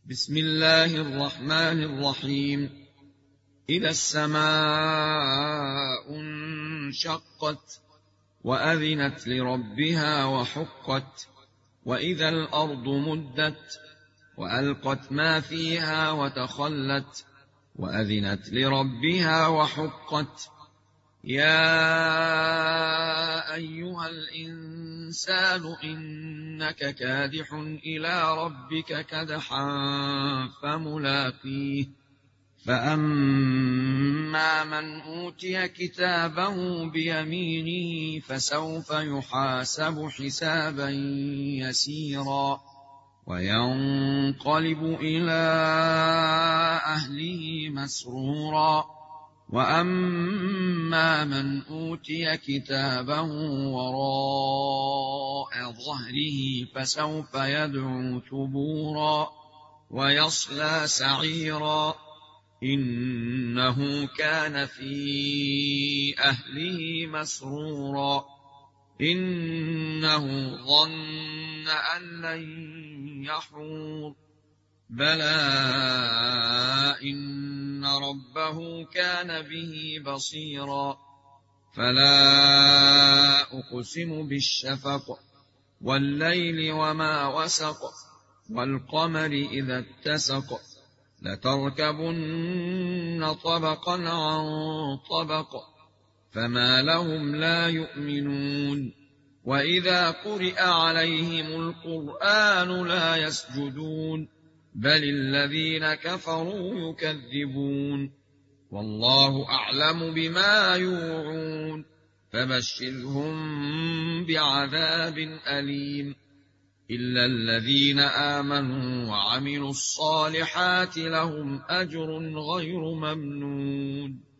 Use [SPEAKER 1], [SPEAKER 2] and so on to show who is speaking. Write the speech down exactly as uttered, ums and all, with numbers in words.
[SPEAKER 1] بسم الله الرحمن الرحيم. إذا السماء انشقت وأذنت لربها وحقت، وإذا الأرض مدت وألقت ما فيها وتخلت، وأذنت لربها وحقت. يا أيها الإنسان إنك كادح إلى ربك كدحا فملاقيه. فأما من أوتي كتابه بيمينه فسوف يحاسب حسابا يسيرا وينقلب إلى أهله مسرورا. وأما من أوتي كتابه وراء ظهره فسوف يدعو ثبورا ويصلى سعيرا، إنه كان في أهله مسرورا. إنه ظن أن لن يحور، بلى إن ربه كان به بصيرا. فلا أقسم بالشفق والليل وما وسق، والقمر إذا اتسق، لتركبن طبقا عن طبق، فما لهم لا يؤمنون. وإذا قرئ عليهم القرآن لا يسجدون، بل الذين كفروا يكذبون. والله أعلم بما يوعون، فبشرهم بعذاب أليم، إلا الذين آمنوا وعملوا الصالحات لهم أجر غير ممنون.